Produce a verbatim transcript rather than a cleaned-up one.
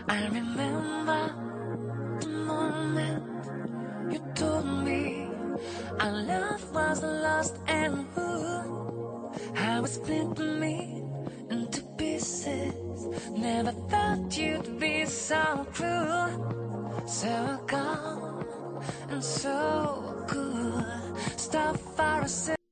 I remember the moment you told me our love was lost and who how it split me into pieces. Never thought you'd be so cruel, so calm and so cool. Stop for a second.